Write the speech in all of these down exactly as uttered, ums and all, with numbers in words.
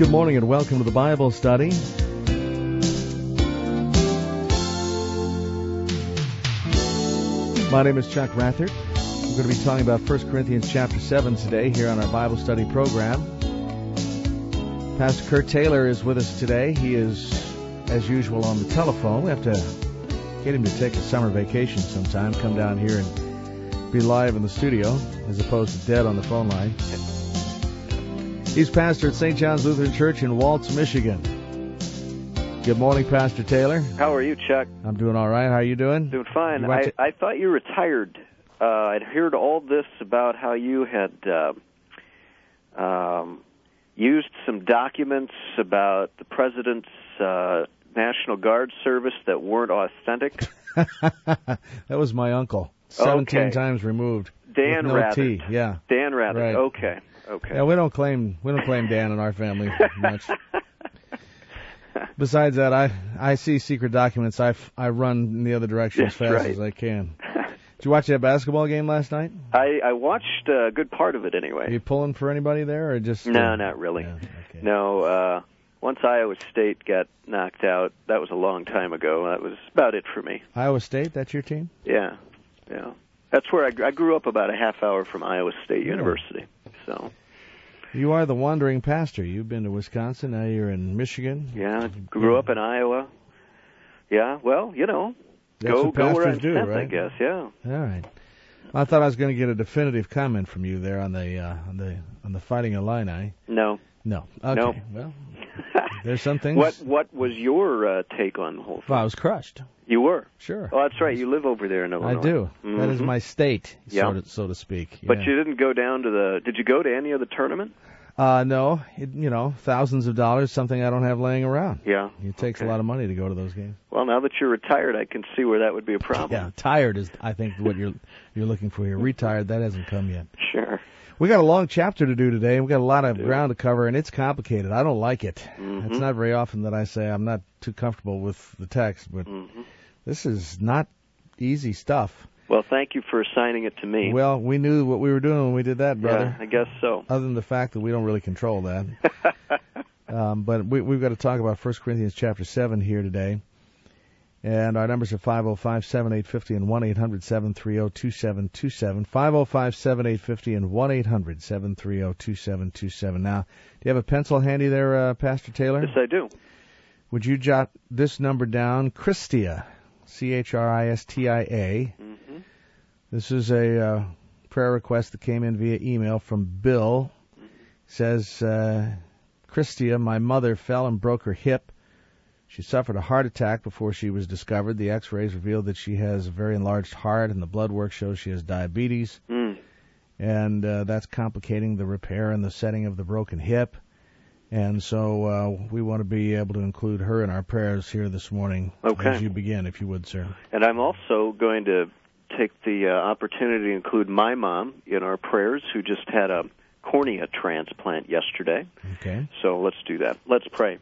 Good morning and welcome to the Bible study. My name is Chuck Rathert. We're going to be talking about First Corinthians chapter seven today here on our Bible study program. Pastor Kurt Taylor is with us today. He is, as usual, on the telephone. We have to get him to take a summer vacation sometime, come down here and be live in the studio as opposed to dead on the phone line. He's pastor at Saint John's Lutheran Church in Waltz, Michigan. Good morning, Pastor Taylor. How are you, Chuck? I'm doing all right. How are you doing? Doing fine. I, to... I thought you retired. Uh, I'd heard all this about how you had uh, um, used some documents about the President's uh, National Guard service that weren't authentic. That was my uncle. Seventeen okay. times removed. Dan with no Rathert. T. Yeah. Dan Rathert. Right. Okay. Okay. Yeah, we don't claim we don't claim Dan in our family much. Besides that, I I see secret documents. I, I run in the other direction That's as fast right. as I can. Did you watch that basketball game last night? I, I watched a good part of it anyway. Are you pulling for anybody there, or just? Uh, no, not really. Yeah, okay. No. Uh, once Iowa State got knocked out, that was a long time ago. That was about it for me. Iowa State, that's your team? Yeah, yeah. That's where I, I grew up, about a half hour from Iowa State Yeah. University. So. You are the wandering pastor. You've been to Wisconsin, now you're in Michigan. Yeah, grew up in Iowa. Yeah, well, you know, That's go what go where pastors I'm do, sent, right? I guess. Yeah. All right. I thought I was going to get a definitive comment from you there on the uh, on the on the Fighting Illini. No. No. Okay. No. Well, there's some things. What What was your uh, take on the whole thing? Well, I was crushed. You were. Sure. Oh, that's right. You live over there in Illinois. I do. Mm-hmm. That is my state, Yeah. so to, so to speak. But yeah. you didn't go down to the. Did you go to any of the tournament? Uh, no. It, you know, thousands of dollars, something I don't have laying around. Yeah. It takes okay. a lot of money to go to those games. Well, now that you're retired, I can see where that would be a problem. Yeah, tired is, I think, what you're you're looking for here. Retired, that hasn't come yet. Sure. We got a long chapter to do today. We've got a lot of do. ground to cover, and it's complicated. I don't like it. Mm-hmm. It's not very often that I say I'm not too comfortable with the text, but Mm-hmm. this is not easy stuff. Well, thank you for assigning it to me. Well, we knew what we were doing when we did that, brother. Yeah, I guess so. Other than the fact that we don't really control that. um, but we, we've got to talk about First Corinthians chapter seven here today. And our numbers are five oh five, seven eight five oh and one eight hundred, seven three oh, two seven two seven. five oh five, seven eight five oh and one eight hundred, seven three oh, two seven two seven. Now, do you have a pencil handy there, uh, Pastor Taylor? Yes, I do. Would you jot this number down? Christia, C H R I S T I A. Mm-hmm. This is a uh, prayer request that came in via email from Bill. Mm-hmm. Says, uh, Christia, my mother fell and broke her hip. She suffered a heart attack before she was discovered. The x-rays revealed that she has a very enlarged heart, and the blood work shows she has diabetes. Mm. And uh, that's complicating the repair and the setting of the broken hip. And so uh, we want to be able to include her in our prayers here this morning. Okay. As you begin, if you would, sir. And I'm also going to take the uh, opportunity to include my mom in our prayers, who just had a cornea transplant yesterday. Okay. So let's do that. Let's pray.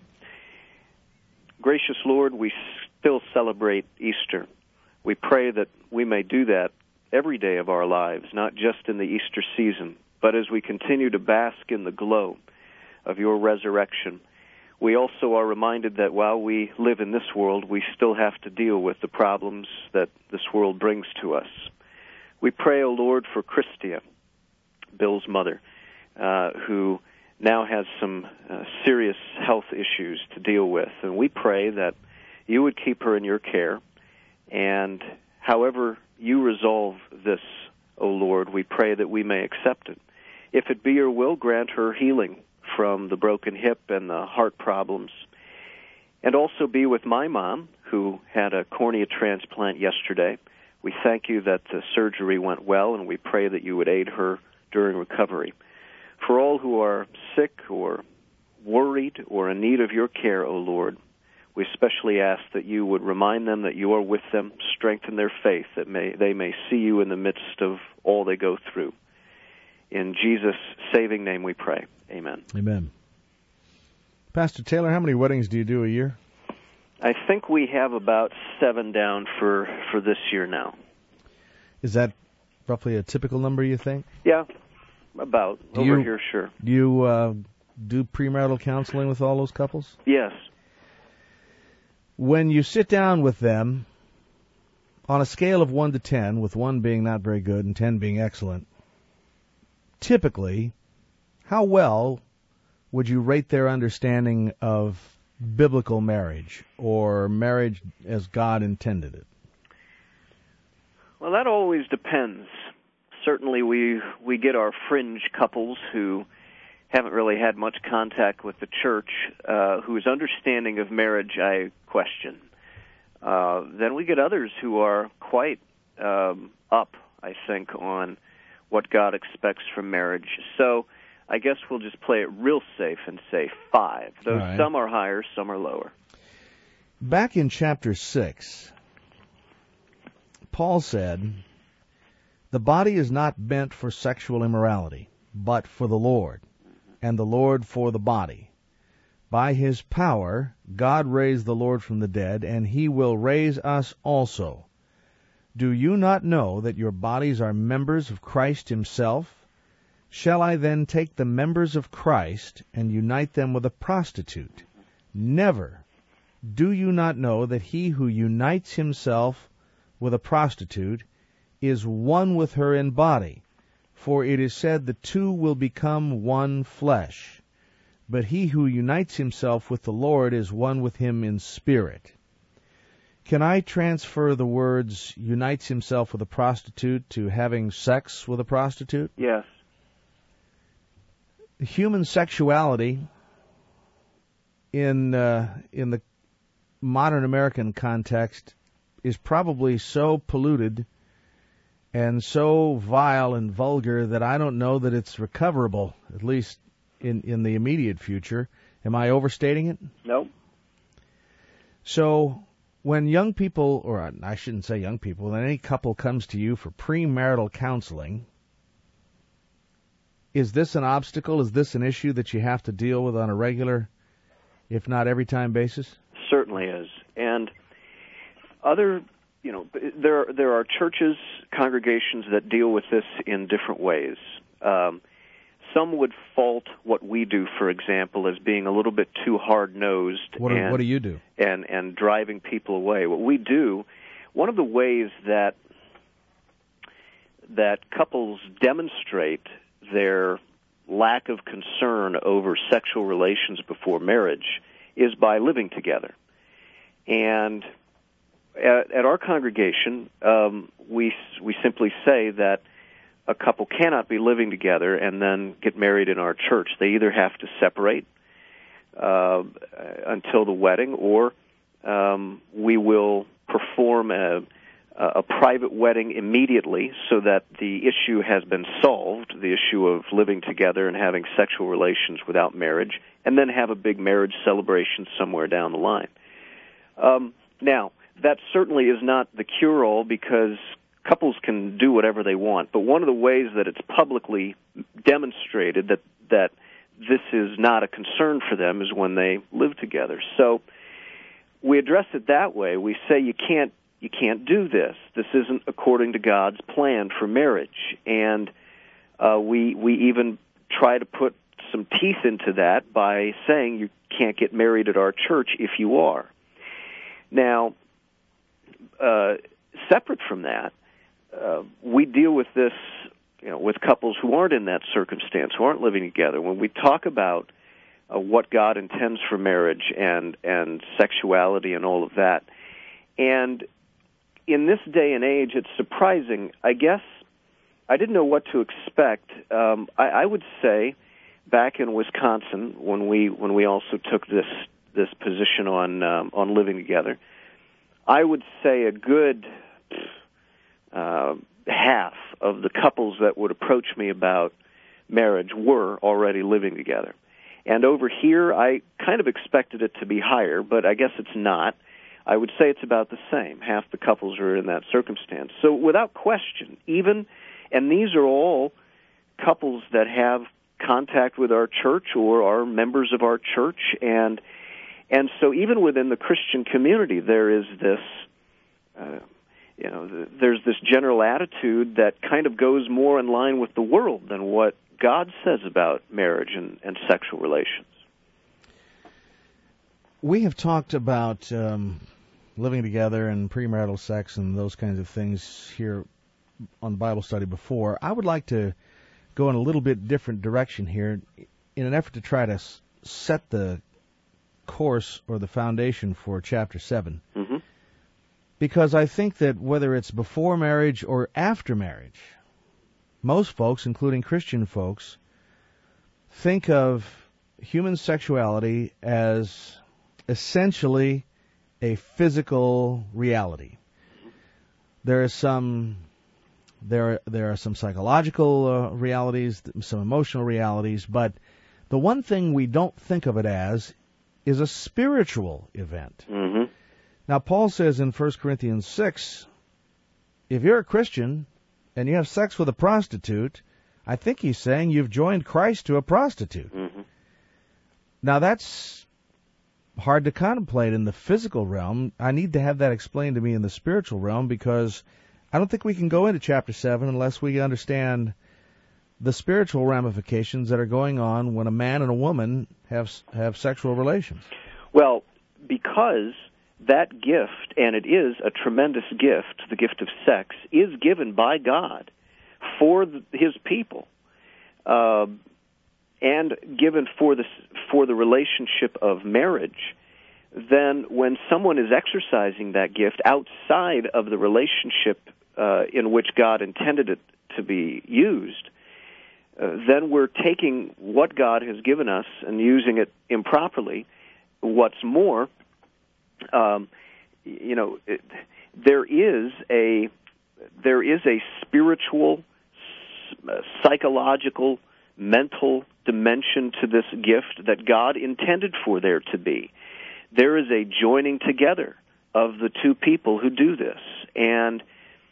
Gracious Lord, we still celebrate Easter. We pray that we may do that every day of our lives, not just in the Easter season, but as we continue to bask in the glow of your resurrection. We also are reminded that while we live in this world, we still have to deal with the problems that this world brings to us. We pray, O Lord, for Christia, Bill's mother, uh, who now has some uh, serious health issues to deal with. And we pray that you would keep her in your care. And however you resolve this, O Lord, we pray that we may accept it. If it be your will, grant her healing from the broken hip and the heart problems. And also be with my mom, who had a cornea transplant yesterday. We thank you that the surgery went well, and we pray that you would aid her during recovery. For all who are sick or worried or in need of your care, O Lord, we especially ask that you would remind them that you are with them, strengthen their faith, that may, they may see you in the midst of all they go through. In Jesus' saving name we pray. Amen. Amen. Pastor Taylor, how many weddings do you do a year? I think we have about seven down for, for this year now. Is that roughly a typical number, you think? Yeah, about. Do Over you, here, sure. Do you uh, do premarital counseling with all those couples? Yes. When you sit down with them, on a scale of one to ten, with one being not very good and ten being excellent, typically, how well would you rate their understanding of biblical marriage, or marriage as God intended it? Well, that always depends. Certainly we we get our fringe couples who haven't really had much contact with the church, uh, whose understanding of marriage I question. Uh, then we get others who are quite um, up, I think, on what God expects from marriage. So I guess we'll just play it real safe and say five. Though right. Some are higher, some are lower. Back in chapter six, Paul said, "The body is not meant for sexual immorality, but for the Lord, and the Lord for the body. By his power, God raised the Lord from the dead, and he will raise us also. Do you not know that your bodies are members of Christ himself? Shall I then take the members of Christ and unite them with a prostitute? Never. Do you not know that he who unites himself with a prostitute is one with her in body? For it is said, the two will become one flesh. But he who unites himself with the Lord is one with him in spirit." Can I transfer the words unites himself with a prostitute to having sex with a prostitute? Yes. Human sexuality in uh, in the modern American context is probably so polluted and so vile and vulgar that I don't know that it's recoverable, at least in, in the immediate future. Am I overstating it? No. So when young people, or I shouldn't say young people, when any couple comes to you for premarital counseling, is this an obstacle? Is this an issue that you have to deal with on a regular, if not every time basis? Certainly is. And other, you know, there there are churches, congregations that deal with this in different ways. Um, some would fault what we do, for example, as being a little bit too hard-nosed. What do, and, what do you do? And, and driving people away. What we do, one of the ways that that couples demonstrate their lack of concern over sexual relations before marriage is by living together. And at, at our congregation, um, we we simply say that a couple cannot be living together and then get married in our church. They either have to separate uh, until the wedding, or um, we will perform a, a private wedding immediately so that the issue has been solved, the issue of living together and having sexual relations without marriage, and then have a big marriage celebration somewhere down the line. Um, now, that certainly is not the cure-all, because couples can do whatever they want, but one of the ways that it's publicly demonstrated that that this is not a concern for them is when they live together. So we address it that way. We say you can't you can't do this. This isn't according to God's plan for marriage, and uh, we we even try to put some teeth into that by saying you can't get married at our church if you are. Now, uh, separate from that, Uh, we deal with this, you know, with couples who aren't in that circumstance, who aren't living together. When we talk about uh, what God intends for marriage and and sexuality and all of that, and in this day and age, it's surprising. I guess I didn't know what to expect. Um, I, I would say back in Wisconsin, when we when we also took this this position on um, on living together, I would say a good Uh, half of the couples that would approach me about marriage were already living together. And over here, I kind of expected it to be higher, but I guess it's not. I would say it's about the same. Half the couples are in that circumstance. So without question, even, and these are all couples that have contact with our church or are members of our church, and and so even within the Christian community, there is this uh, You know, there's this general attitude that kind of goes more in line with the world than what God says about marriage and, and sexual relations. We have talked about um, living together and premarital sex and those kinds of things here on Bible study before. I would like to go in a little bit different direction here in an effort to try to s- set the course or the foundation for chapter seven. Mm-hmm. Because I think that whether it's before marriage or after marriage, most folks, including Christian folks, think of human sexuality as essentially a physical reality. There is some, there there are some psychological uh, realities, some emotional realities, but the one thing we don't think of it as is a spiritual event. Mm-hmm. Now, Paul says in First Corinthians six, if you're a Christian and you have sex with a prostitute, I think he's saying you've joined Christ to a prostitute. Mm-hmm. Now, that's hard to contemplate in the physical realm. I need to have that explained to me in the spiritual realm, because I don't think we can go into chapter seven unless we understand the spiritual ramifications that are going on when a man and a woman have have sexual relations. Well, because that gift, and it is a tremendous gift, the gift of sex, is given by God for the, His people, uh, and given for the for the relationship of marriage. Then, when someone is exercising that gift outside of the relationship uh, in which God intended it to be used, uh, then we're taking what God has given us and using it improperly. What's more, um, you know, it, there is a there is a spiritual, uh, psychological, mental dimension to this gift that God intended for there to be. There is a joining together of the two people who do this. And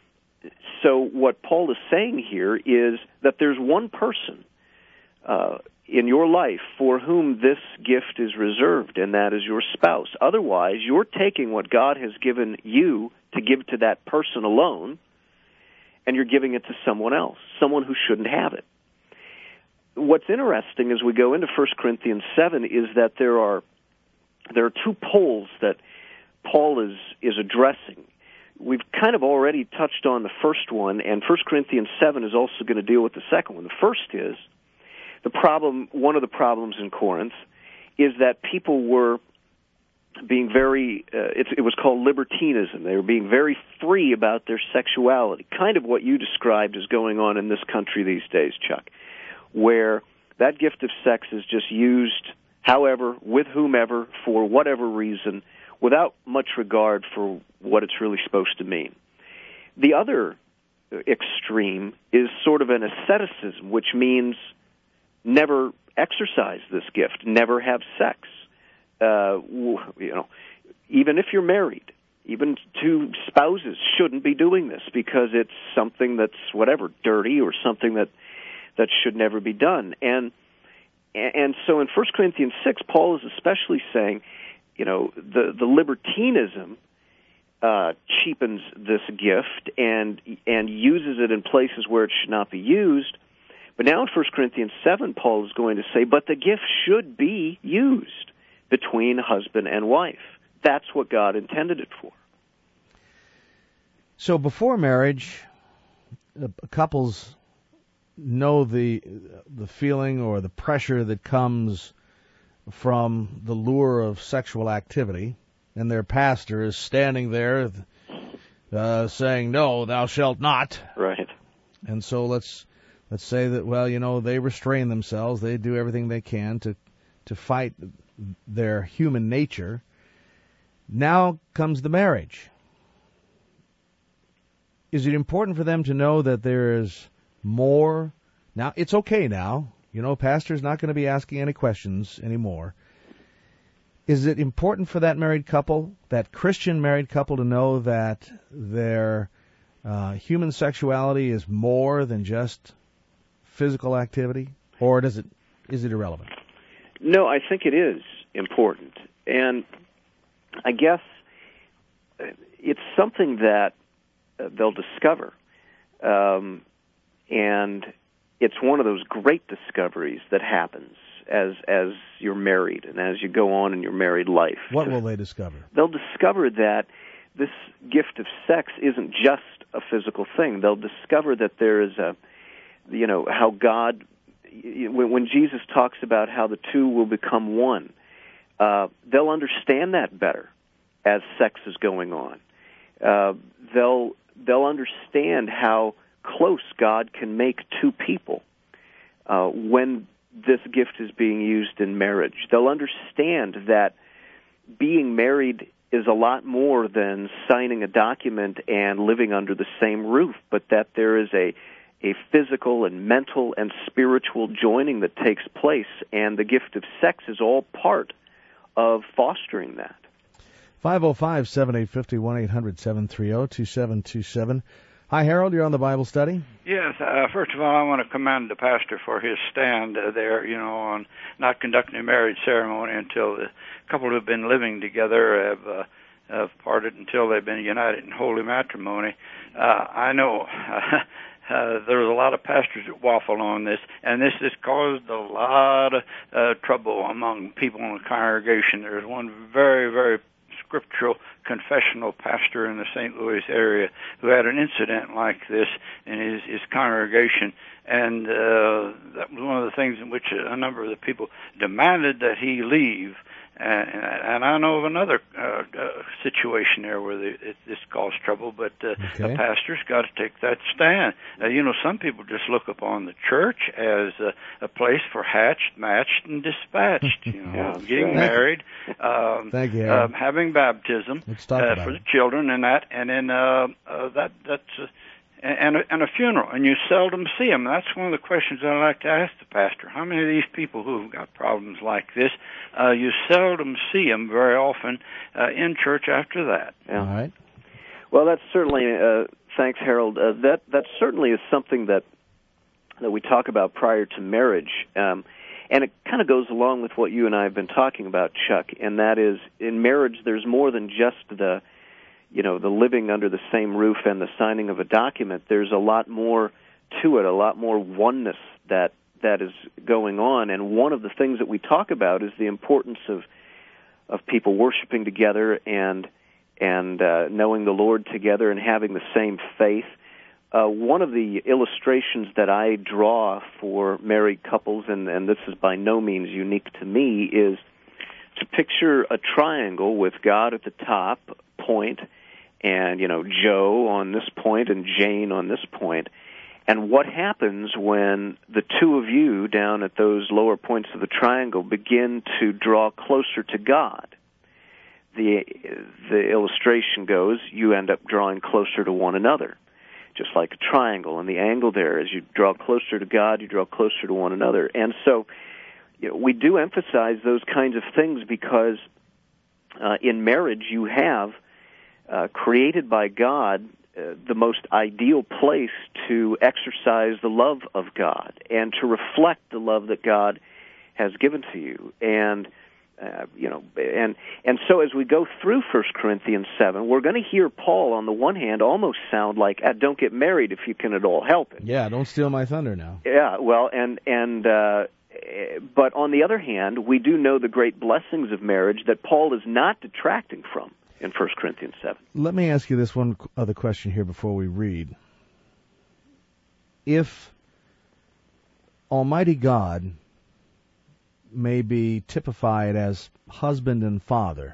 so what Paul is saying here is that there's one person uh, in your life for whom this gift is reserved, and that is your spouse. Otherwise, you're taking what God has given you to give to that person alone, and you're giving it to someone else, someone who shouldn't have it. What's interesting as we go into First Corinthians seven is that there are there are two poles that Paul is is addressing. We've kind of already touched on the first one, and First Corinthians seven is also going to deal with the second one. The first is the problem. One of the problems in Corinth is that people were being very. Uh, it, it was called libertinism. They were being very free about their sexuality, kind of what you described as going on in this country these days, Chuck, where that gift of sex is just used however, with whomever, for whatever reason, without much regard for what it's really supposed to mean. The other extreme is sort of an asceticism, which means never exercise this gift, never have sex. Uh, you know, even if you're married, even two spouses shouldn't be doing this because it's something that's whatever, dirty or something that that should never be done. And and so in First Corinthians six, Paul is especially saying, you know, the, the libertinism uh, cheapens this gift and and uses it in places where it should not be used. But now in First Corinthians seven, Paul is going to say, but the gift should be used between husband and wife. That's what God intended it for. So before marriage, couples know the the feeling or the pressure that comes from the lure of sexual activity, and their pastor is standing there uh, saying, "No, thou shalt not." Right. And so let's let's say that, well, you know, they restrain themselves, they do everything they can to to fight their human nature. Now comes the marriage. Is it important for them to know that there is more? Now, it's okay now. You know, pastor's not going to be asking any questions anymore. Is it important for that married couple, that Christian married couple, to know that their uh, human sexuality is more than just physical activity? Or does it is it irrelevant? No, I think it is important. And I guess it's something that uh, they'll discover. Um, and it's one of those great discoveries that happens as as you're married and as you go on in your married life. What will they discover? They'll discover that this gift of sex isn't just a physical thing. They'll discover that there is a, you know, how God, when Jesus talks about how the two will become one, uh, they'll understand that better as sex is going on. Uh, they'll they'll understand how close God can make two people uh, when this gift is being used in marriage. They'll understand that being married is a lot more than signing a document and living under the same roof, but that there is a a physical and mental and spiritual joining that takes place, and the gift of sex is all part of fostering that. five oh five, seven eight five oh, one eight hundred, seven three zero, two seven two seven. Hi, Harold. You're on the Bible study. Yes. Uh, first of all, I want to commend the pastor for his stand uh, there, you know, on not conducting a marriage ceremony until the couple who have been living together have, uh, have parted until they've been united in holy matrimony. Uh, I know uh, uh, there's a lot of pastors that waffle on this, and this has caused a lot of uh, trouble among people in the congregation. There's one very, very scriptural confessional pastor in the Saint Louis area who had an incident like this in his, his congregation, and uh, that was one of the things in which a number of the people demanded that he leave. And, and I know of another uh, uh, situation there where the, it, this caused trouble, but uh, okay. a pastor's got to take that stand. Uh, you know, some people just look upon the church as a, a place for hatched, matched, and dispatched. You know, yeah, getting right. married, um, Thank you, um, having baptism Let's talk uh, about for it. the children, and that, and then uh, uh, that that's. Uh, And a, and a funeral, and you seldom see them. That's one of the questions I like to ask the pastor. How many of these people who've got problems like this, uh, you seldom see them very often uh, in church after that? Yeah. All right. Well, that's certainly, uh, thanks, Harold. Uh, that that certainly is something that that we talk about prior to marriage, um, and it kind of goes along with what you and I have been talking about, Chuck. And that is, in marriage, there's more than just the you know, the living under the same roof and the signing of a document. There's a lot more to it, a lot more oneness that that is going on. And one of the things that we talk about is the importance of of people worshiping together and and uh, knowing the Lord together and having the same faith. Uh, one of the illustrations that I draw for married couples, and, and this is by no means unique to me, is to picture a triangle with God at the top point, and, you know, Joe on this point and Jane on this point. And what happens when the two of you down at those lower points of the triangle begin to draw closer to God? The the illustration goes, you end up drawing closer to one another, just like a triangle. And the angle there, as you draw closer to God, you draw closer to one another. And so, you know, we do emphasize those kinds of things because uh, in marriage you have Uh, created by God, uh, the most ideal place to exercise the love of God and to reflect the love that God has given to you. And, uh, you know, and and so as we go through First Corinthians seven, we're going to hear Paul, on the one hand, almost sound like, ah, don't get married if you can at all help it. Yeah, don't steal my thunder now. Yeah, well, and, and uh, but on the other hand, we do know the great blessings of marriage that Paul is not detracting from in First Corinthians seven. Let me ask you this one other question here before we read. If Almighty God may be typified as husband and father,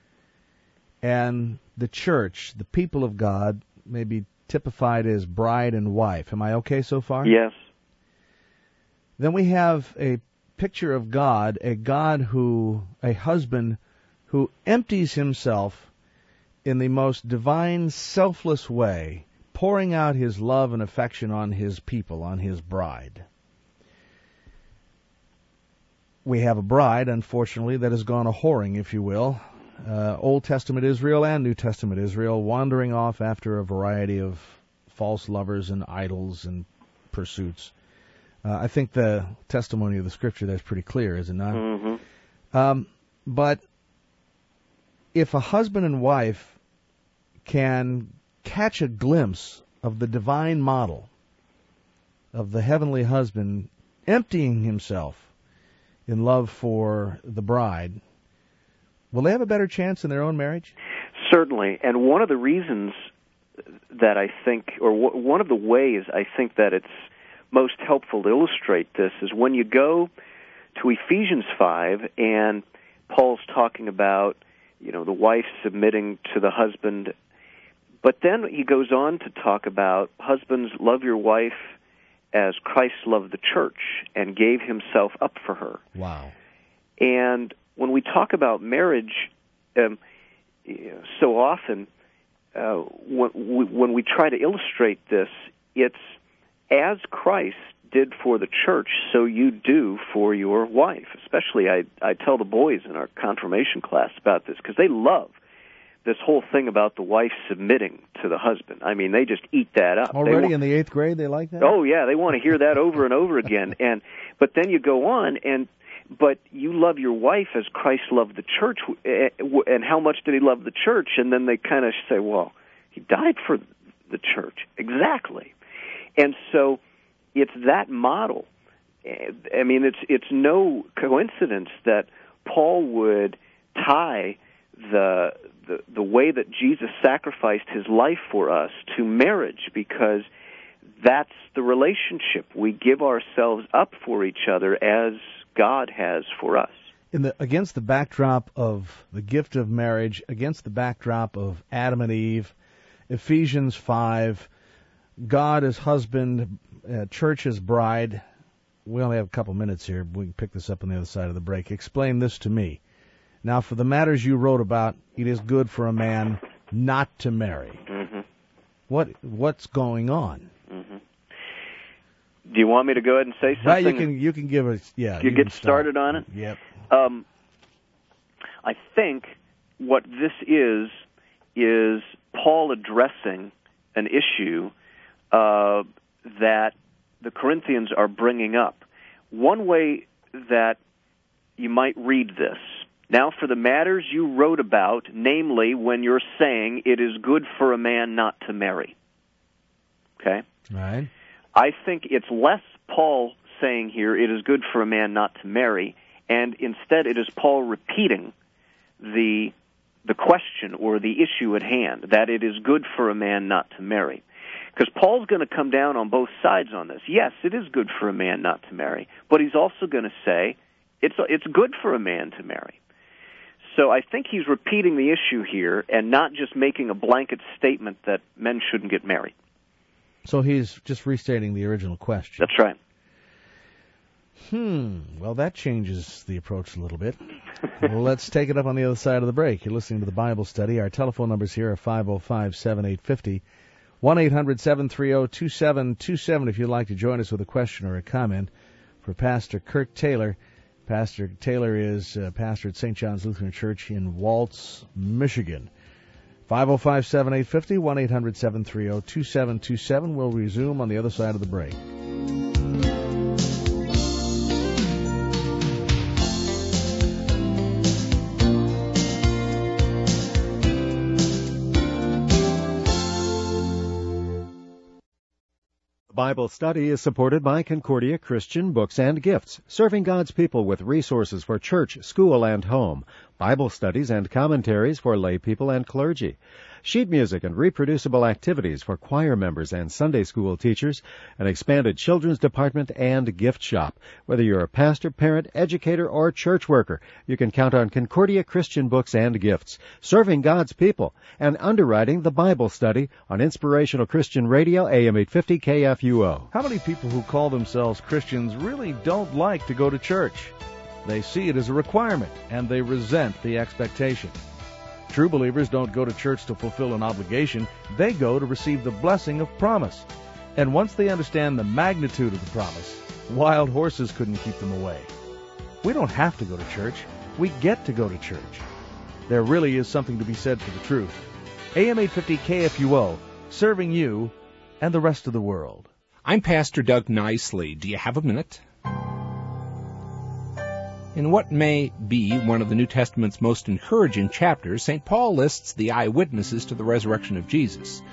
and the church, the people of God, may be typified as bride and wife, am I okay so far? Yes. Then we have a picture of God, a God who, a husband who empties himself in the most divine, selfless way, pouring out his love and affection on his people, on his bride. We have a bride, unfortunately, that has gone a-whoring, if you will, uh, Old Testament Israel and New Testament Israel, wandering off after a variety of false lovers and idols and pursuits. Uh, I think the testimony of the Scripture that's pretty clear, is it not? Mm-hmm. Um, but if a husband and wife can catch a glimpse of the divine model of the heavenly husband emptying himself in love for the bride, will they have a better chance in their own marriage? Certainly. And one of the reasons that I think, or w- one of the ways I think that it's most helpful to illustrate this is when you go to Ephesians five and Paul's talking about, you know, the wife submitting to the husband, but then he goes on to talk about husbands, love your wife as Christ loved the church and gave himself up for her. Wow. And when we talk about marriage, um, so often uh, when, we, when we try to illustrate this, it's as Christ did for the church, so you do for your wife. Especially, I, I tell the boys in our confirmation class about this because they love this whole thing about the wife submitting to the husband. I mean, they just eat that up. Already wa- in the eighth grade, they like that? Oh, yeah, they want to hear that over and over again. And but then you go on, and but you love your wife as Christ loved the church, and how much did he love the church? And then they kind of say, well, he died for the church. Exactly. And so it's that model. I mean, it's it's no coincidence that Paul would tie the the the way that Jesus sacrificed his life for us to marriage, because that's the relationship. We give ourselves up for each other as God has for us. In the against the backdrop of the gift of marriage, against the backdrop of Adam and Eve, Ephesians five, God as husband, uh, church as bride. We only have a couple minutes here. We can pick this up on the other side of the break. Explain this to me. Now, for the matters you wrote about, it is good for a man not to marry. Mm-hmm. What what's going on? Mm-hmm. Do you want me to go ahead and say something? Well, you can you can give us yeah. You, you get start. started on it. Yep. Um, I think what this is is Paul addressing an issue uh, that the Corinthians are bringing up. One way that you might read this: now for the matters you wrote about, namely when you're saying it is good for a man not to marry. Okay? Right. I think it's less Paul saying here it is good for a man not to marry, and instead it is Paul repeating the the question or the issue at hand, that it is good for a man not to marry. Because Paul's going to come down on both sides on this. Yes, it is good for a man not to marry, but he's also going to say it's it's good for a man to marry. So I think he's repeating the issue here and not just making a blanket statement that men shouldn't get married. So he's just restating the original question. That's right. Hmm. Well, that changes the approach a little bit. Well, let's take it up on the other side of the break. You're listening to the Bible Study. Our telephone numbers here are five oh five, seven eight five oh, one eight hundred, seven three oh, two seven two seven if you'd like to join us with a question or a comment for Pastor Kurt Taylor. Pastor Taylor is uh, pastor at Saint John's Lutheran Church in Waltz, Michigan. five oh five, seven eight five oh, one eight hundred, seven three oh, two seven two seven. We'll resume on the other side of the break. Bible Study is supported by Concordia Christian Books and Gifts, serving God's people with resources for church, school, and home, Bible studies and commentaries for lay people and clergy, sheet music and reproducible activities for choir members and Sunday school teachers, an expanded children's department and gift shop. Whether you're a pastor, parent, educator, or church worker, you can count on Concordia Christian Books and Gifts, serving God's people, and underwriting the Bible Study on Inspirational Christian Radio, A M eight fifty K F U O. How many people who call themselves Christians really don't like to go to church? They see it as a requirement, and they resent the expectation. True believers don't go to church to fulfill an obligation. They go to receive the blessing of promise. And once they understand the magnitude of the promise, wild horses couldn't keep them away. We don't have to go to church. We get to go to church. There really is something to be said for the truth. A M eight fifty K F U O, serving you and the rest of the world. I'm Pastor Doug Nicely. Do you have a minute? In what may be one of the New Testament's most encouraging chapters, Saint Paul lists the eyewitnesses to the resurrection of Jesus.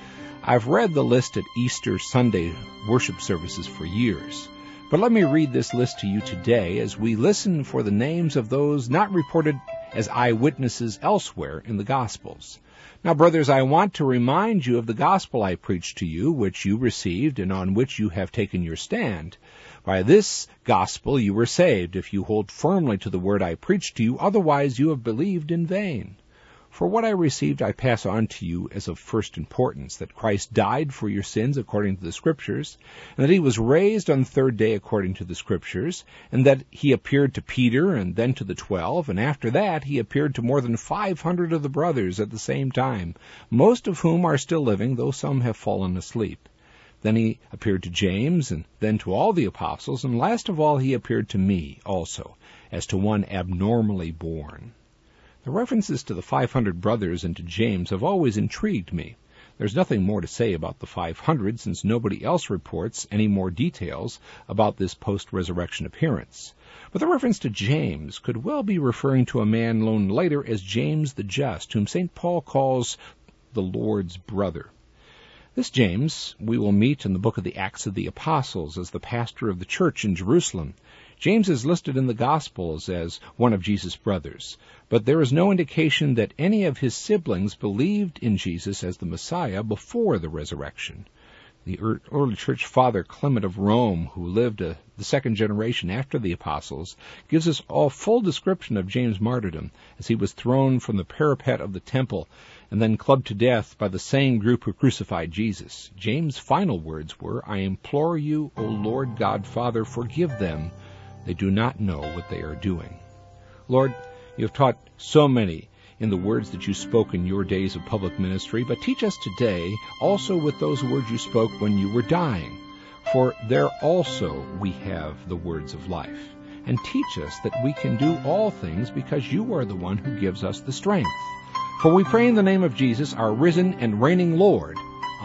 I've read the list at Easter Sunday worship services for years, but let me read this list to you today as we listen for the names of those not reported as eyewitnesses elsewhere in the Gospels. Now, brothers, I want to remind you of the gospel I preached to you, which you received and on which you have taken your stand. By this gospel you were saved, if you hold firmly to the word I preached to you, otherwise you have believed in vain. For what I received I pass on to you as of first importance, that Christ died for your sins according to the Scriptures, and that he was raised on the third day according to the Scriptures, and that he appeared to Peter and then to the twelve, and after that he appeared to more than five hundred of the brothers at the same time, most of whom are still living, though some have fallen asleep. Then he appeared to James, and then to all the apostles, and last of all he appeared to me also, as to one abnormally born. The references to the five hundred brothers and to James have always intrigued me. There's nothing more to say about the five hundred, since nobody else reports any more details about this post-resurrection appearance. But the reference to James could well be referring to a man known later as James the Just, whom Saint Paul calls the Lord's brother. This James we will meet in the book of the Acts of the Apostles as the pastor of the church in Jerusalem. James is listed in the Gospels as one of Jesus' brothers, but there is no indication that any of his siblings believed in Jesus as the Messiah before the resurrection. The early church father Clement of Rome, who lived a, the second generation after the apostles, gives us a full description of James' martyrdom as he was thrown from the parapet of the temple and then clubbed to death by the same group who crucified Jesus. James' final words were, "I implore you, O Lord God Father, forgive them. They do not know what they are doing." Lord, you have taught so many in the words that you spoke in your days of public ministry, but teach us today also with those words you spoke when you were dying. For there also we have the words of life. And teach us that we can do all things because you are the one who gives us the strength. For we pray in the name of Jesus, our risen and reigning Lord.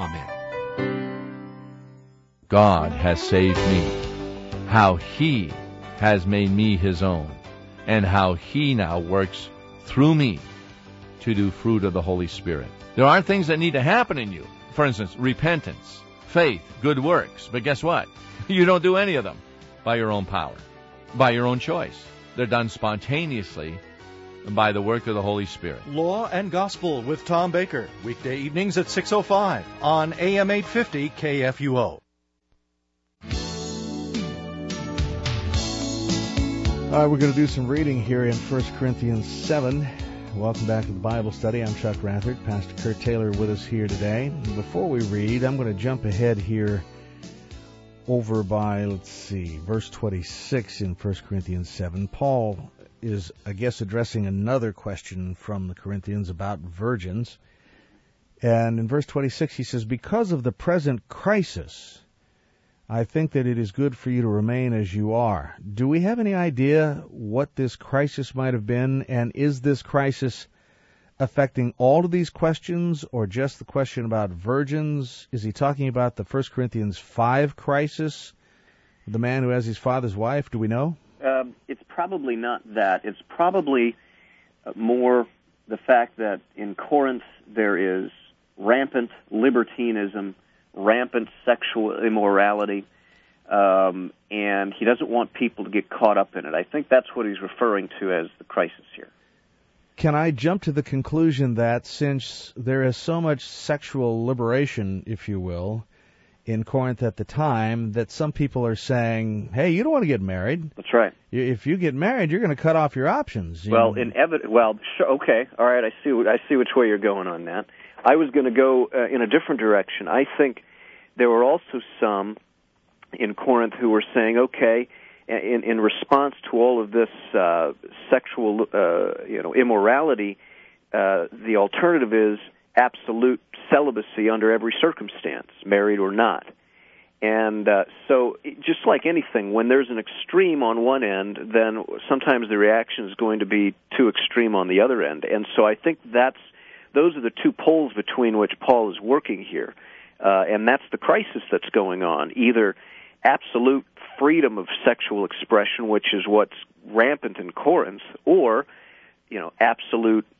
Amen. God has saved me. How he has made me his own, and how he now works through me to do fruit of the Holy Spirit. There are things that need to happen in you. For instance, repentance, faith, good works. But guess what? You don't do any of them by your own power, by your own choice. They're done spontaneously by the work of the Holy Spirit. Law and Gospel with Tom Baker, weekday evenings at six oh five on A M eight fifty K F U O. All right, we're going to do some reading here in First Corinthians seven. Welcome back to the Bible study. I'm Chuck Rathert. Pastor Kurt Taylor with us here today. Before we read, I'm going to jump ahead here over by, let's see, verse twenty-six in First Corinthians seven. Paul is, I guess, addressing another question from the Corinthians about virgins. And in verse twenty-six he says, "Because of the present crisis, I think that it is good for you to remain as you are." Do we have any idea what this crisis might have been? And is this crisis affecting all of these questions or just the question about virgins? Is he talking about the First Corinthians five crisis, the man who has his father's wife? Do we know? Um, it's probably not that. It's probably more the fact that in Corinth there is rampant libertinism, rampant sexual immorality, um, and he doesn't want people to get caught up in it. I think that's what he's referring to as the crisis here. Can I jump to the conclusion that since there is so much sexual liberation, if you will, in Corinth at the time, that some people are saying, hey, you don't want to get married. That's right. If you get married, you're going to cut off your options. You well, know? in evi- well, sure, okay, all right, I see, I see which way you're going on that. I was going to go uh, in a different direction. I think there were also some in Corinth who were saying, okay, in, in response to all of this uh, sexual, uh, you know, immorality, uh, the alternative is absolute celibacy under every circumstance, married or not. And uh, so, just like anything, when there's an extreme on one end, then sometimes the reaction is going to be too extreme on the other end. And so I think that's those are the two poles between which Paul is working here. Uh, and that's the crisis that's going on. Either absolute freedom of sexual expression, which is what's rampant in Corinth, or, you know, absolute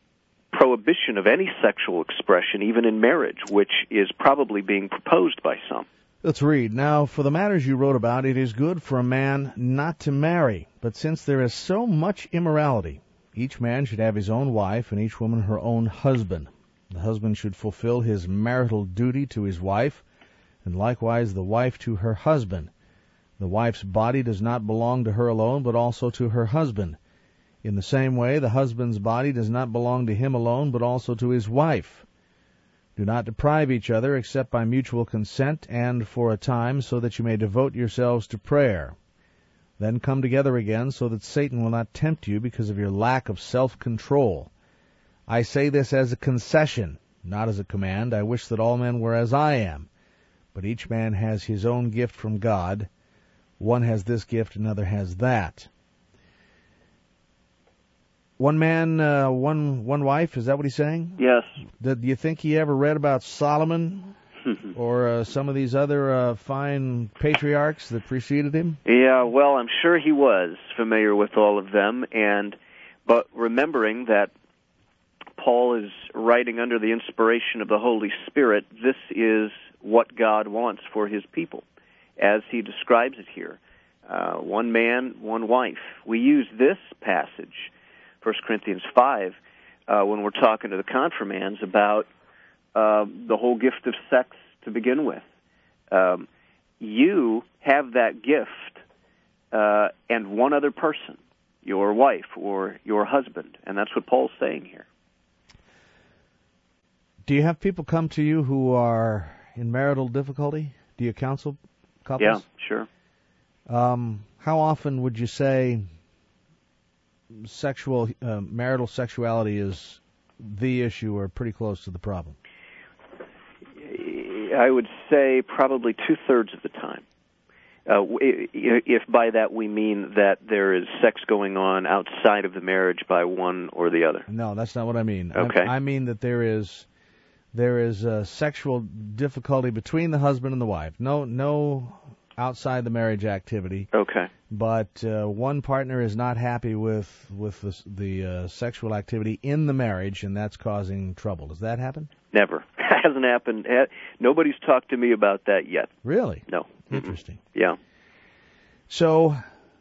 prohibition of any sexual expression, even in marriage, which is probably being proposed by some. Let's read. Now, for the matters you wrote about, it is good for a man not to marry. But since there is so much immorality, each man should have his own wife, and each woman her own husband. The husband should fulfill his marital duty to his wife, and likewise the wife to her husband. The wife's body does not belong to her alone, but also to her husband. In the same way, the husband's body does not belong to him alone, but also to his wife. Do not deprive each other except by mutual consent and for a time, so that you may devote yourselves to prayer. Then come together again, so that Satan will not tempt you because of your lack of self-control. I say this as a concession, not as a command. I wish that all men were as I am. But each man has his own gift from God. One has this gift, another has that. One man, uh, one one wife, is that what he's saying? Yes. Did you think he ever read about Solomon or uh, some of these other uh, fine patriarchs that preceded him? Yeah, well, I'm sure he was familiar with all of them, and but remembering that Paul is writing under the inspiration of the Holy Spirit, this is what God wants for his people, as he describes it here. Uh, one man, one wife. We use this passage, First Corinthians five, uh, when we're talking to the confirmands about uh, the whole gift of sex to begin with. Um, you have that gift uh, and one other person, your wife or your husband, and that's what Paul's saying here. Do you have people come to you who are in marital difficulty? Do you counsel couples? Yeah, sure. Um, how often would you say sexual, uh, marital sexuality is the issue or pretty close to the problem? I would say probably two-thirds of the time. Uh, if by that we mean that there is sex going on outside of the marriage by one or the other. No, that's not what I mean. Okay. I, I mean that there is there is a sexual difficulty between the husband and the wife. No, no outside the marriage activity. Okay. But uh, one partner is not happy with with the, the uh, sexual activity in the marriage, and that's causing trouble. Does that happen? Never. Hasn't happened. Nobody's talked to me about that yet. Really? No. Interesting. Mm-mm. Yeah. So,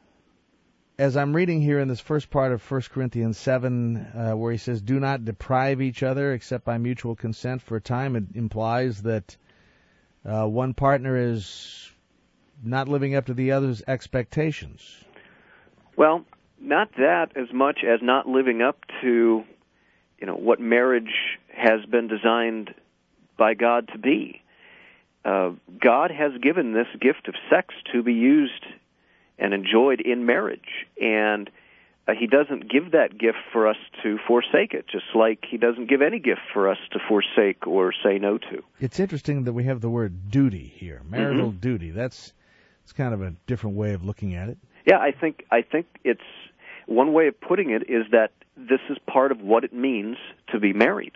as I'm reading here in this first part of First Corinthians seven, uh, where he says, do not deprive each other except by mutual consent for a time, it implies that uh, one partner is not living up to the other's expectations. Well, not that as much as not living up to, you know, what marriage has been designed by God to be. Uh, God has given this gift of sex to be used and enjoyed in marriage, and uh, he doesn't give that gift for us to forsake it, just like he doesn't give any gift for us to forsake or say no to. It's interesting that we have the word duty here, marital Mm-hmm. duty. That's it's kind of a different way of looking at it. Yeah, I think I think it's one way of putting it is that this is part of what it means to be married,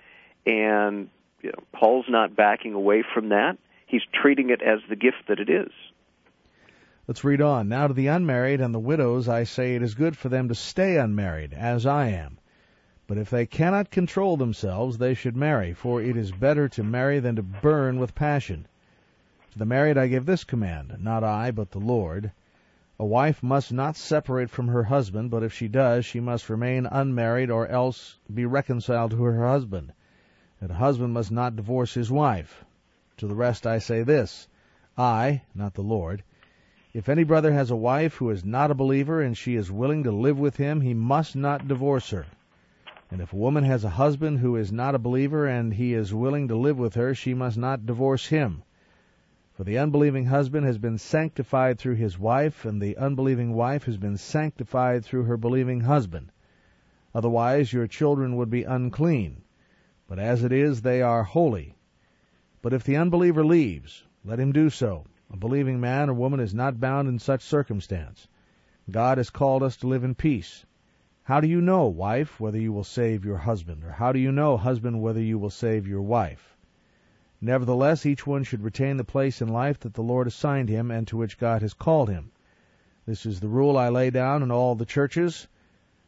and you know, Paul's not backing away from that. He's treating it as the gift that it is. Let's read on. Now to the unmarried and the widows I say it is good for them to stay unmarried, as I am. But if they cannot control themselves, they should marry, for it is better to marry than to burn with passion. To the married I give this command, not I, but the Lord. A wife must not separate from her husband, but if she does, she must remain unmarried or else be reconciled to her husband. And a husband must not divorce his wife. To the rest I say this, I, not the Lord, if any brother has a wife who is not a believer and she is willing to live with him, he must not divorce her. And if a woman has a husband who is not a believer and he is willing to live with her, she must not divorce him. For the unbelieving husband has been sanctified through his wife, and the unbelieving wife has been sanctified through her believing husband. Otherwise your children would be unclean, but as it is they are holy. But if the unbeliever leaves, let him do so. A believing man or woman is not bound in such circumstance. God has called us to live in peace. How do you know, wife, whether you will save your husband? Or how do you know, husband, whether you will save your wife? Nevertheless, each one should retain the place in life that the Lord assigned him and to which God has called him. This is the rule I lay down in all the churches.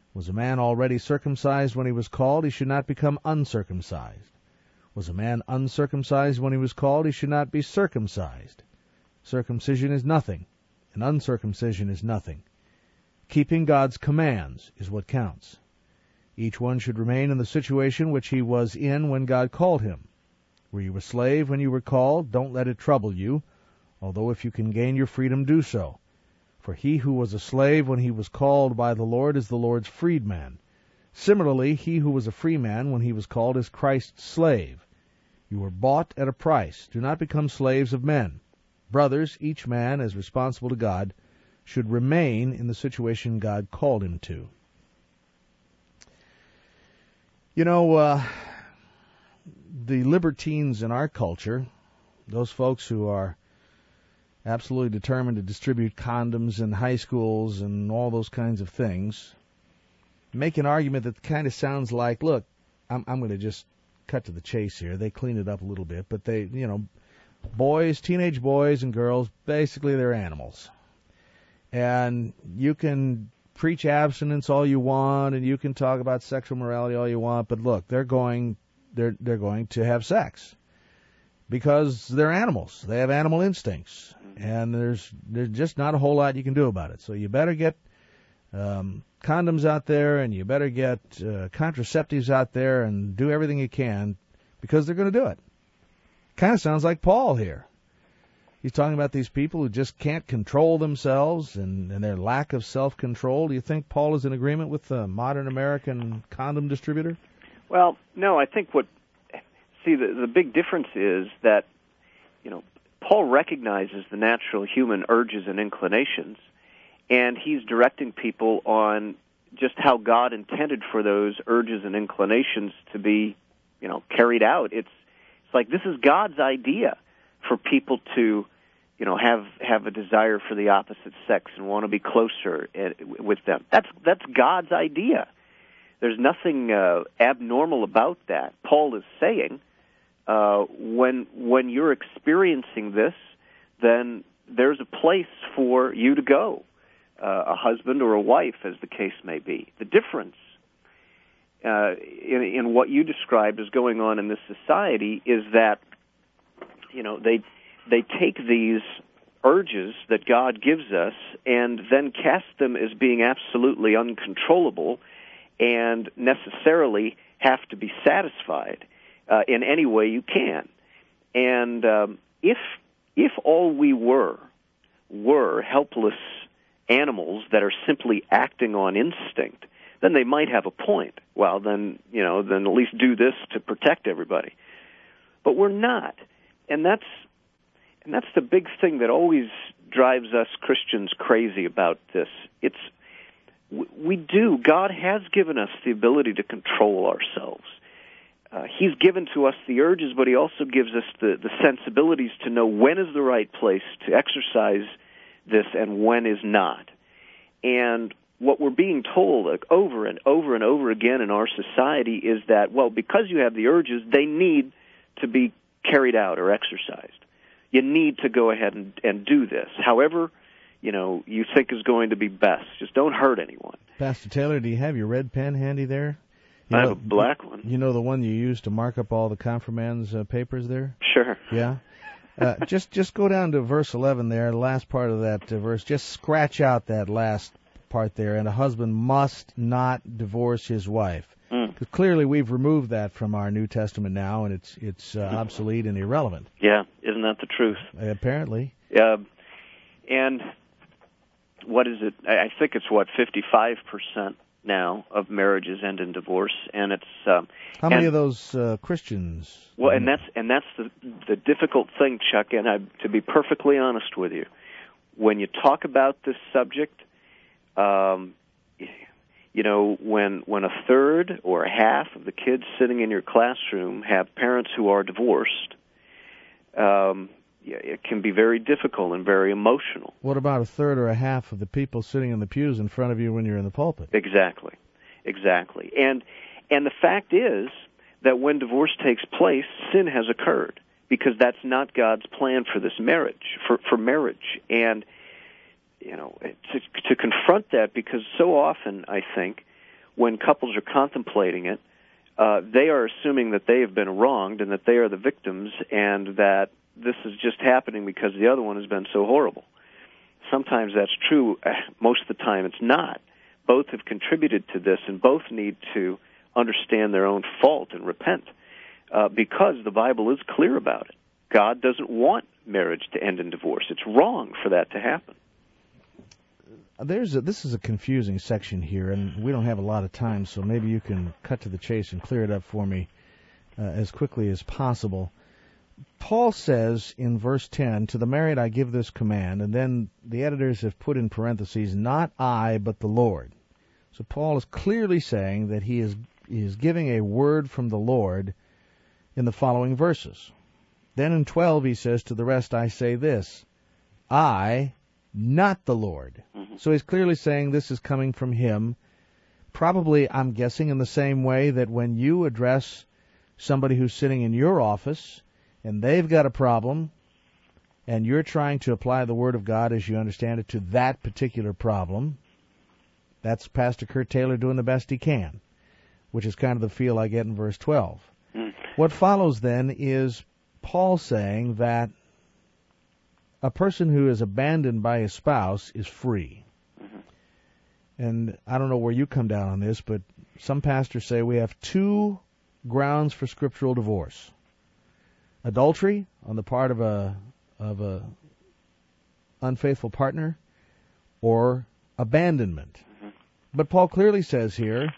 Was a man already circumcised when he was called? He should not become uncircumcised. Was a man uncircumcised when he was called? He should not be circumcised. Circumcision is nothing, and uncircumcision is nothing. Keeping God's commands is what counts. Each one should remain in the situation which he was in when God called him. Were you a slave when you were called? Don't let it trouble you, although if you can gain your freedom, do so. For he who was a slave when he was called by the Lord is the Lord's freedman. Similarly, he who was a free man when he was called is Christ's slave. You were bought at a price. Do not become slaves of men. Brothers, each man, as responsible to God, should remain in the situation God called him to. You know, uh, the libertines in our culture, those folks who are absolutely determined to distribute condoms in high schools and all those kinds of things, make an argument that kind of sounds like, look, I'm, I'm going to just cut to the chase here. They clean it up a little bit, but they, you know, boys, teenage boys and girls, basically they're animals. And you can preach abstinence all you want, and you can talk about sexual morality all you want, but look, they're going, they're they're going to have sex because they're animals. They have animal instincts, and there's there's just not a whole lot you can do about it. So you better get um, condoms out there, and you better get uh, contraceptives out there, and do everything you can because they're going to do it. Kind of sounds like Paul here. He's talking about these people who just can't control themselves and, and their lack of self-control. Do you think Paul is in agreement with the modern American condom distributor? Well, no, I think what, see, the, the big difference is that, you know, Paul recognizes the natural human urges and inclinations, and he's directing people on just how God intended for those urges and inclinations to be, you know, carried out. It's, it's like this is God's idea for people to, you know, have have a desire for the opposite sex and want to be closer with them. That's that's God's idea. There's nothing uh, abnormal about that. Paul is saying, uh, when when you're experiencing this, then there's a place for you to go, uh, a husband or a wife, as the case may be. The difference uh, in, in what you described as going on in this society is that, you know, they they take these urges that God gives us and then cast them as being absolutely uncontrollable and necessarily have to be satisfied uh, in any way you can. And um, if if all we were were helpless animals that are simply acting on instinct, then they might have a point. Well, then, you know, then at least do this to protect everybody. But we're not. And that's and that's the big thing that always drives us Christians crazy about this. It's we do. God has given us the ability to control ourselves. Uh, he's given to us the urges, but he also gives us the, the sensibilities to know when is the right place to exercise this and when is not. And what we're being told like, over and over and over again in our society is that, well, because you have the urges, they need to be carried out or exercised. You need to go ahead and, and do this. However, you know, you think is going to be best. Just don't hurt anyone. Pastor Taylor, do you have your red pen handy there? You I know, have a black one. You know the one you use to mark up all the confirmand's uh, papers there? Sure. Yeah? Uh, just just go down to verse eleven there, the last part of that uh, verse. Just scratch out that last part there, and a husband must not divorce his wife. Mm. Because clearly we've removed that from our New Testament now, and it's it's uh, obsolete and irrelevant. Yeah, isn't that the truth? Uh, apparently. Uh, and what is it? I think it's, what, fifty-five percent now of marriages end in divorce, and it's... Uh, How many and, of those uh, Christians? Well, and that's and that's the the difficult thing, Chuck, and I, to be perfectly honest with you, when you talk about this subject, um, you know, when when a third or a half of the kids sitting in your classroom have parents who are divorced, um, yeah, it can be very difficult and very emotional. What about a third or a half of the people sitting in the pews in front of you when you're in the pulpit? Exactly, exactly. And and the fact is that when divorce takes place, sin has occurred because that's not God's plan for this marriage, for for marriage. And you know, to to confront that, because so often I think when couples are contemplating it, uh, they are assuming that they have been wronged and that they are the victims and that this is just happening because the other one has been so horrible. Sometimes that's true. Most of the time it's not. Both have contributed to this, and both need to understand their own fault and repent uh, because the Bible is clear about it. God doesn't want marriage to end in divorce. It's wrong for that to happen. There's a, this is a confusing section here, and we don't have a lot of time, so maybe you can cut to the chase and clear it up for me uh, as quickly as possible. Paul says in verse ten, to the married I give this command, and then the editors have put in parentheses, not I, but the Lord. So Paul is clearly saying that he is, he is giving a word from the Lord in the following verses. Then in twelve he says, to the rest I say this, I, not the Lord. Mm-hmm. So he's clearly saying this is coming from him. Probably, I'm guessing, in the same way that when you address somebody who's sitting in your office and they've got a problem and you're trying to apply the Word of God as you understand it to that particular problem, that's Pastor Kurt Taylor doing the best he can, which is kind of the feel I get in verse twelve. Mm. What follows then is Paul saying that a person who is abandoned by his spouse is free. Mm-hmm. And I don't know where you come down on this, but some pastors say we have two grounds for scriptural divorce. Adultery on the part of a of a unfaithful partner, or abandonment. Mm-hmm. But Paul clearly says here,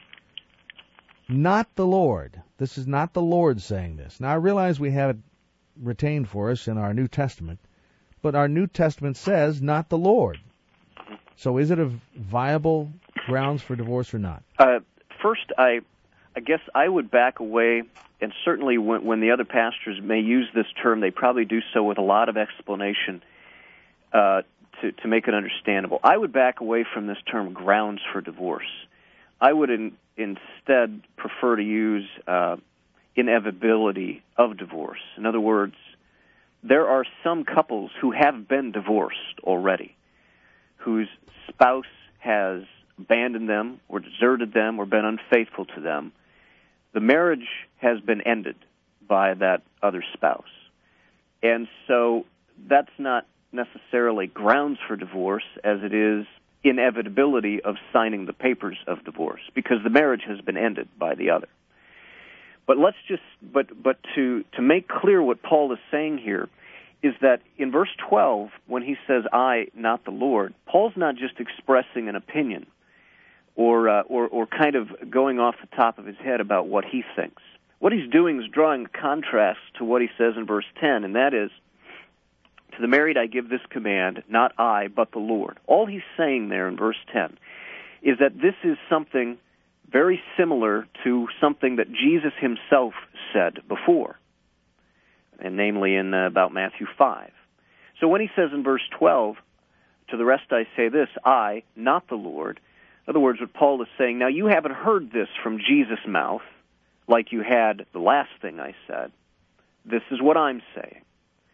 not the Lord. This is not the Lord saying this. Now I realize we have it retained for us in our New Testament, but our New Testament says not the Lord. So is it a viable grounds for divorce or not? Uh, first, I I guess I would back away, and certainly when, when the other pastors may use this term, they probably do so with a lot of explanation uh, to, to make it understandable. I would back away from this term grounds for divorce. I would in, instead prefer to use uh, inevitability of divorce. In other words, there are some couples who have been divorced already, whose spouse has abandoned them or deserted them or been unfaithful to them. The marriage has been ended by that other spouse. And so that's not necessarily grounds for divorce as it is inevitability of signing the papers of divorce, because the marriage has been ended by the other. But let's just, but but to, to make clear what Paul is saying here is that in verse twelve, when he says, I, not the Lord, Paul's not just expressing an opinion or, uh, or, or kind of going off the top of his head about what he thinks. What he's doing is drawing a contrast to what he says in verse ten, and that is, to the married I give this command, not I, but the Lord. All he's saying there in verse ten is that this is something very similar to something that Jesus himself said before, and namely in uh, about Matthew five. So when he says in verse twelve, to the rest I say this, I, not the Lord, in other words, what Paul is saying, now you haven't heard this from Jesus' mouth like you had the last thing I said. This is what I'm saying.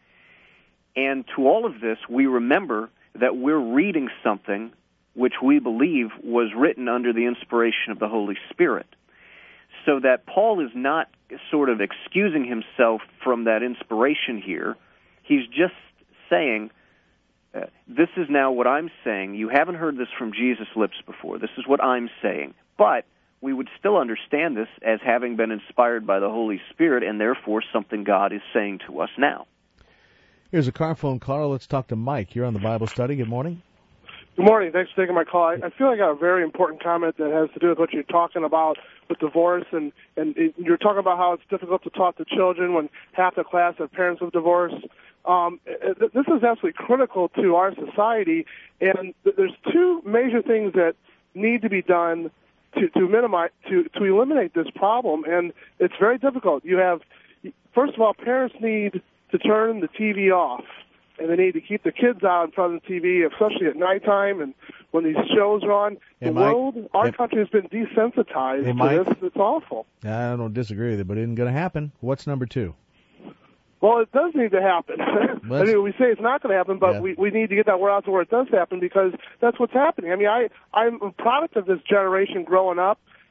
And to all of this, we remember that we're reading something which we believe was written under the inspiration of the Holy Spirit. So that Paul is not sort of excusing himself from that inspiration here. He's just saying, uh, this is now what I'm saying. You haven't heard this from Jesus' lips before. This is what I'm saying. But we would still understand this as having been inspired by the Holy Spirit, and therefore something God is saying to us now. Here's a car phone caller. Let's talk to Mike. You're on the Bible Study. Good morning. Good morning. Thanks for taking my call. I, I feel like I got a very important comment that has to do with what you're talking about with divorce, and, and it, you're talking about how it's difficult to talk to children when half the class have parents of divorce. Um, it, this is absolutely critical to our society, and th- there's two major things that need to be done to, to minimize, to, to eliminate this problem, and it's very difficult. You have, first of all, parents need to turn the T V off, and they need to keep the kids out in front of the T V, especially at nighttime and when these shows are on. Hey, the Mike, world, our hey, country has been desensitized hey, to Mike, this. It's awful. I don't disagree with it, but it isn't going to happen. What's number two? Well, it does need to happen. I mean, we say it's not going to happen, but yeah. we, we need to get that word out to where it does happen, because that's what's happening. I mean, I, I'm a product of this generation growing up,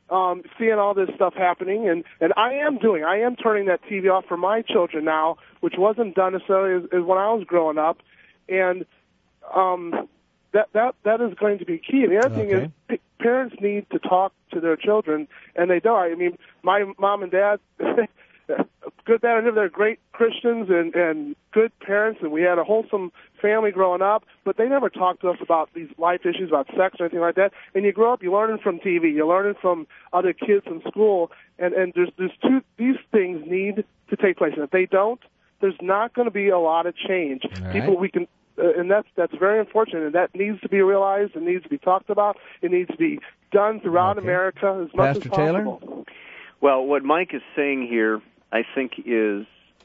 um, seeing all this stuff happening, and, and I am doing, I am turning that T V off for my children now, which wasn't done necessarily as, as when I was growing up, and um, that that that is going to be key. And the other Okay. thing is, p- parents need to talk to their children, and they don't. I mean, my mom and dad, good, bad, and they're great Christians and, and good parents, and we had a wholesome family growing up, but they never talked to us about these life issues, about sex or anything like that. And you grow up, you learn it from T V, you learn it from other kids in school, and, and there's, there's two, these things need to take place. And if they don't, there's not going to be a lot of change. All People right. we can, uh, and that's, that's very unfortunate, and that needs to be realized, it needs to be talked about, it needs to be done throughout Okay. America as much Pastor as Taylor? possible. Well, what Mike is saying here, I think, is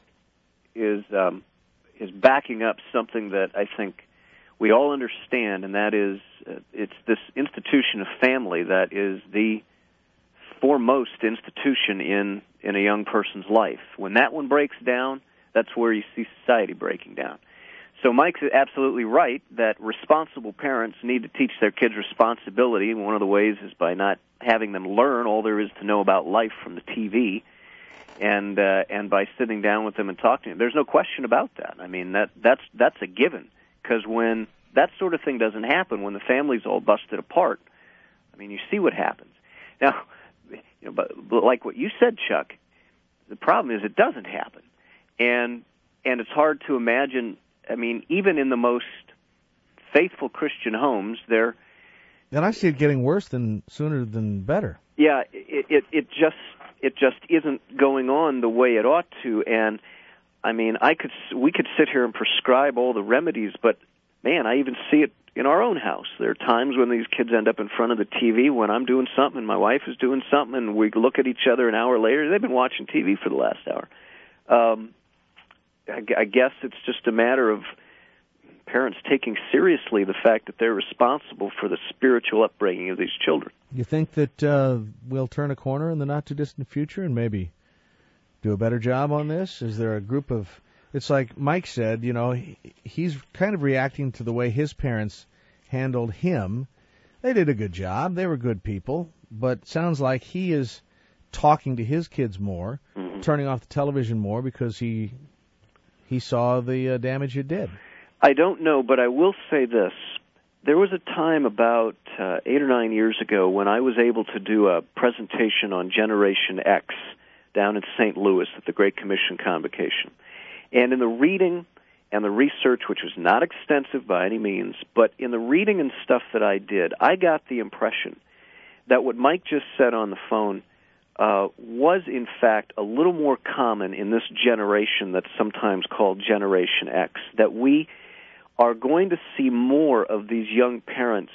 is um, is backing up something that I think we all understand, and that is uh, it's this institution of family that is the foremost institution in in a young person's life. When that one breaks down, that's where you see society breaking down. So Mike's absolutely right that responsible parents need to teach their kids responsibility, and one of the ways is by not having them learn all there is to know about life from the T V, and uh, and by sitting down with them and talking to them. There's no question about that. I mean, that that's that's a given, because when that sort of thing doesn't happen, when the family's all busted apart, I mean, you see what happens. Now, you know, but, but like what you said, Chuck, the problem is it doesn't happen, and and it's hard to imagine. I mean, even in the most faithful Christian homes, there. And I see it getting worse than sooner than better. Yeah, it, it it just it just isn't going on the way it ought to. And I mean, I could we could sit here and prescribe all the remedies, but man, I even see it in our own house. There are times when these kids end up in front of the T V when I'm doing something and my wife is doing something, and we look at each other an hour later. They've been watching T V for the last hour. Um, I guess it's just a matter of parents taking seriously the fact that they're responsible for the spiritual upbringing of these children. You think that uh, we'll turn a corner in the not-too-distant future and maybe do a better job on this? Is there a group of... It's like Mike said, you know, he, he's kind of reacting to the way his parents handled him. They did a good job. They were good people. But it sounds like he is talking to his kids more, mm-hmm. turning off the television more because he... He saw the uh, damage it did. I don't know, but I will say this. There was a time about uh, eight or nine years ago when I was able to do a presentation on Generation X down in Saint Louis at the Great Commission Convocation. And in the reading and the research, which was not extensive by any means, but in the reading and stuff that I did, I got the impression that what Mike just said on the phone Uh, was, in fact, a little more common in this generation that's sometimes called Generation X, that we are going to see more of these young parents,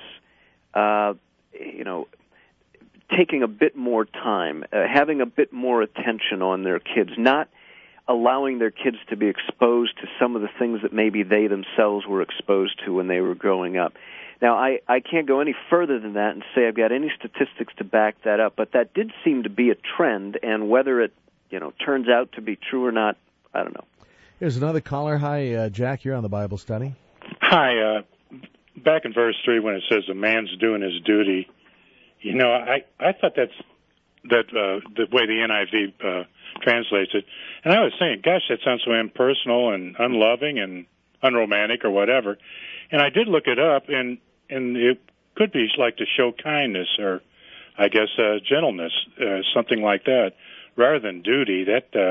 uh, you know, taking a bit more time, uh, having a bit more attention on their kids, not allowing their kids to be exposed to some of the things that maybe they themselves were exposed to when they were growing up. Now, I, I can't go any further than that and say I've got any statistics to back that up, but that did seem to be a trend, and whether it, you know, turns out to be true or not, I don't know. Here's another caller. Hi, uh, Jack, you're on the Bible study. Hi, uh, back in verse three when it says a man's doing his duty, you know, I, I thought that's that uh, the way the N I V uh, translates it, and I was saying, gosh, that sounds so impersonal and unloving and unromantic or whatever, and I did look it up, and And it could be like to show kindness or, I guess, uh, gentleness, uh, something like that, rather than duty. That uh,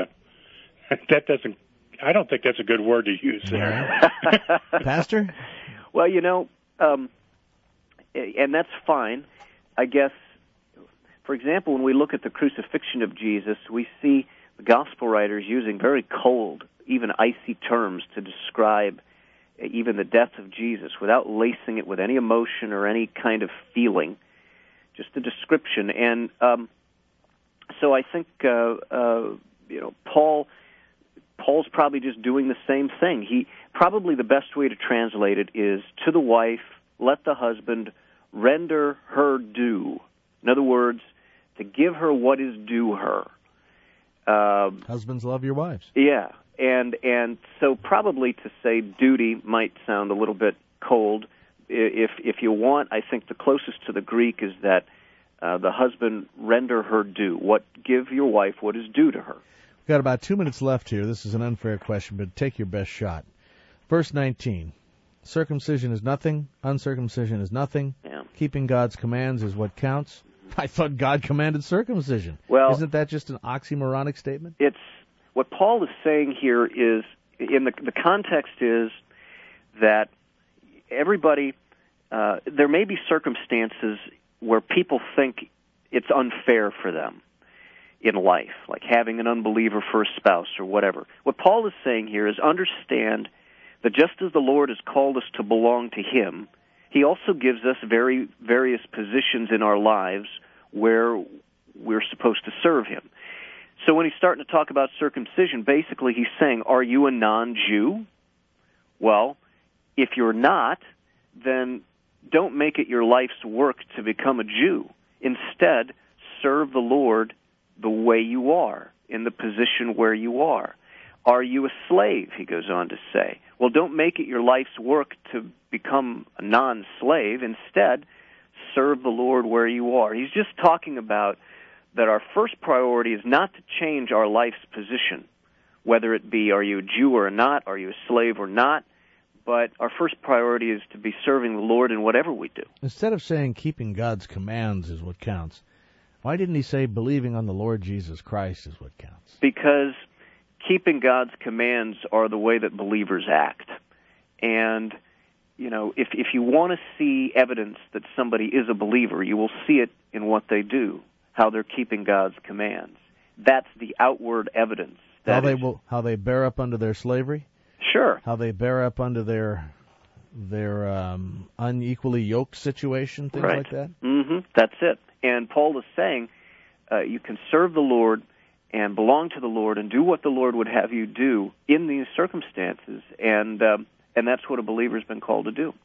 that doesn't. I don't think that's a good word to use there. Pastor? Well, you know, um, and that's fine. I guess, for example, when we look at the crucifixion of Jesus, we see the gospel writers using very cold, even icy terms to describe even the death of Jesus, without lacing it with any emotion or any kind of feeling, just a description. And um, so I think, uh, uh, you know, Paul, Paul's probably just doing the same thing. He probably the best way to translate it is, to the wife, let the husband render her due. In other words, to give her what is due her. Uh, Husbands, love your wives. Yeah. And and so probably to say duty might sound a little bit cold. If if you want, I think the closest to the Greek is that uh, the husband render her due. What give your wife what is due to her. We've got about two minutes left here. This is an unfair question, but take your best shot. Verse nineteen. Circumcision is nothing. Uncircumcision is nothing. Yeah. Keeping God's commands is what counts. I thought God commanded circumcision. Well, isn't that just an oxymoronic statement? It's what Paul is saying here is, in the, the context is that everybody, uh, there may be circumstances where people think it's unfair for them in life, like having an unbeliever for a spouse or whatever. What Paul is saying here is understand that just as the Lord has called us to belong to Him, He also gives us very various positions in our lives where we're supposed to serve Him. So when he's starting to talk about circumcision, basically he's saying, are you a non-Jew? Well, if you're not, then don't make it your life's work to become a Jew. Instead, serve the Lord the way you are, in the position where you are. Are you a slave, he goes on to say. Well, don't make it your life's work to become a non-slave. Instead, serve the Lord where you are. He's just talking about that our first priority is not to change our life's position, whether it be are you a Jew or not, are you a slave or not, but our first priority is to be serving the Lord in whatever we do. Instead of saying keeping God's commands is what counts, why didn't he say believing on the Lord Jesus Christ is what counts? Because keeping God's commands are the way that believers act. And, you know, if if you want to see evidence that somebody is a believer, you will see it in what they do, how they're keeping God's commands. That's the outward evidence. That how they is, will, how they bear up under their slavery? Sure. How they bear up under their their um, unequally yoked situation, things right. like that? Mm-hmm. That's it. And Paul is saying uh, you can serve the Lord and belong to the Lord and do what the Lord would have you do in these circumstances, and um, and that's what a believer's been called to do.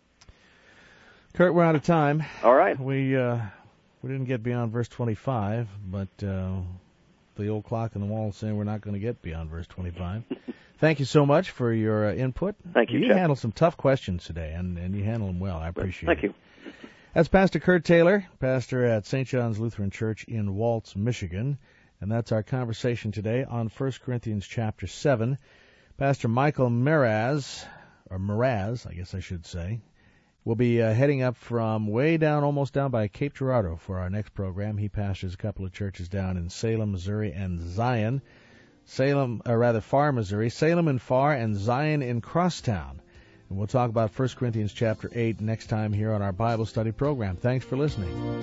Kurt, we're out of time. All right. We uh, we didn't get beyond verse twenty-five, but uh, the old clock on the wall is saying we're not going to get beyond verse twenty-five. Thank you so much for your uh, input. Thank you, You Jeff. handled some tough questions today, and, and you handled them well. I appreciate Thank it. you. That's Pastor Kurt Taylor, pastor at Saint John's Lutheran Church in Waltz, Michigan. And that's our conversation today on First Corinthians chapter seven. Pastor Michael Meraz, or Meraz, I guess I should say, will be uh, heading up from way down, almost down by Cape Girardeau for our next program. He pastors a couple of churches down in Salem, Missouri, and Zion. Salem, or rather Far, Missouri. Salem in Far, and Zion in Crosstown. And we'll talk about First Corinthians chapter eight next time here on our Bible study program. Thanks for listening.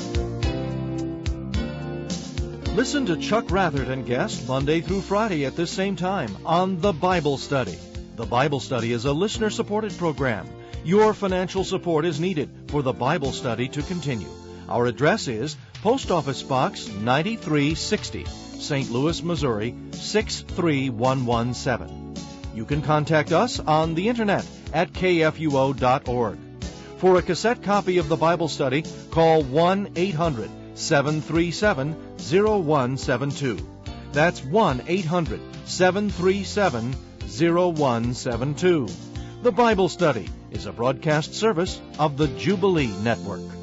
Listen to Chuck Rathert and guests Monday through Friday at this same time on The Bible Study. The Bible Study is a listener-supported program. Your financial support is needed for The Bible Study to continue. Our address is Post Office Box ninety-three sixty, Saint Louis, Missouri six three one one seven. You can contact us on the Internet at K F U O dot org. For a cassette copy of The Bible Study, call one eight hundred seven three seven zero one seven two. That's one eight hundred seven three seven zero one seven two. The Bible Study is a broadcast service of the Jubilee Network.